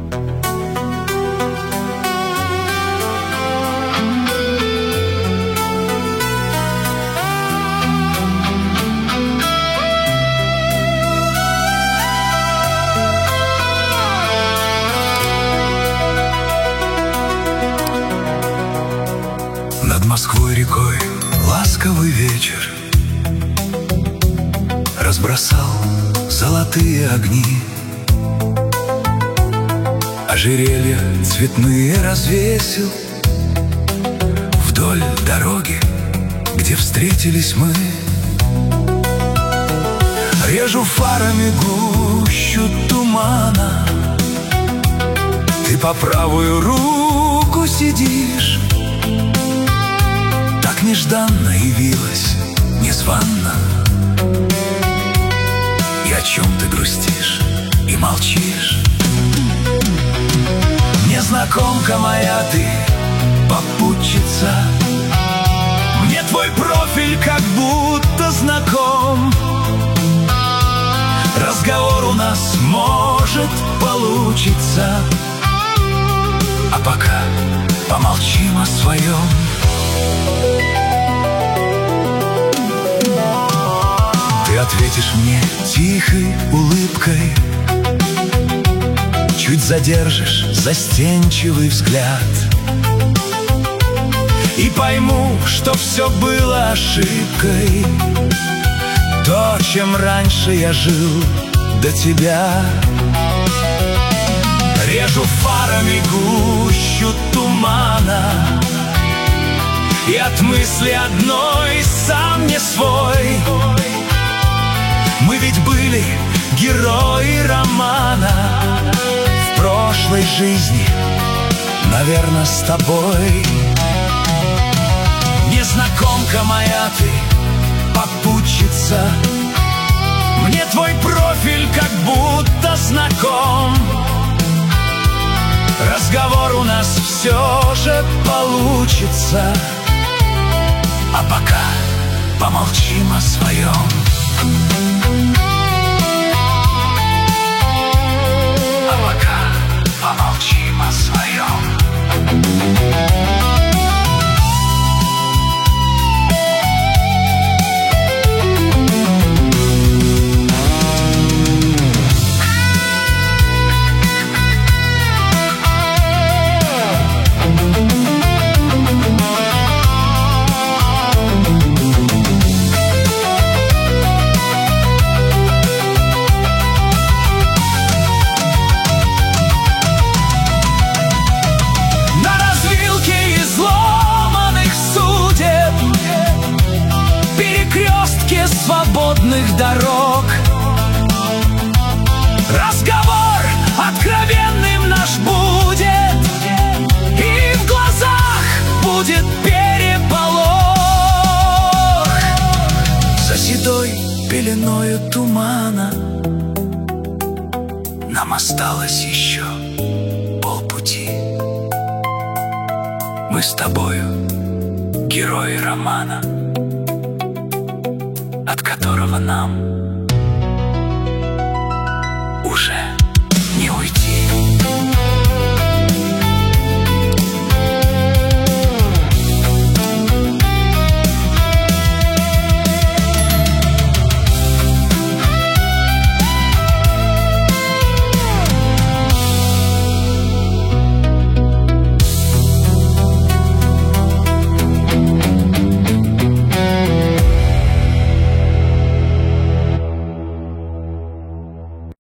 Над Москвой рекой ласковый вечер разбросал золотые огни. Ожерелья цветные развесил вдоль дороги, где встретились мы. Режу фарами гущу тумана, ты по правую руку сидишь. Так нежданно явилась, незванно. И о чем ты грустишь и молчишь? Незнакомка моя ты, попутчица, мне твой профиль как будто знаком. Разговор у нас может получиться, а пока помолчим о своем. Ты ответишь мне тихой улыбкой, чуть задержишь застенчивый взгляд, и пойму, что все было ошибкой, то, чем раньше я жил до тебя. Режу фарами гущу тумана, и от мысли одной сам не свой. Мы ведь были герои романа в прошлой жизни, наверное, с тобой. Незнакомка моя ты, попутчица, мне твой профиль как будто знаком. Разговор у нас все же получится, а пока помолчим о своем. А пока помолчим о своем. Свободных дорог разговор откровенным наш будет, и в глазах будет переполох. За седой пеленою тумана нам осталось еще полпути. Мы с тобою герои романа, от которого нам